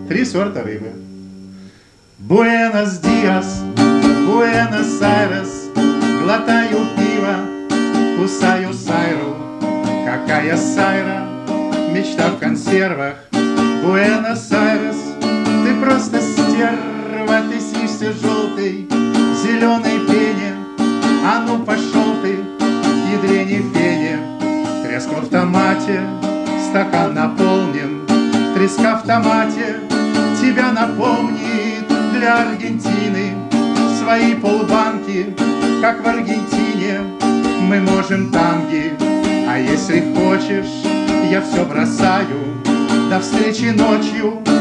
3 сорта рыбы. Буэнос Диас, Буэнос-Айрес, глотаю пиво, кусаю сайру. Какая сайра, мечта в консервах. Буэнос-Айрес, ты просто стерва, ты снишься желтой, зеленой пене. А ну пошел ты, ядрене фене. Треска в томате, стакан наполнен. Треска в томате тебя напомнит для Аргентины. Свои полбанки, как в Аргентине, мы можем танги. А если хочешь, я все бросаю. До встречи ночью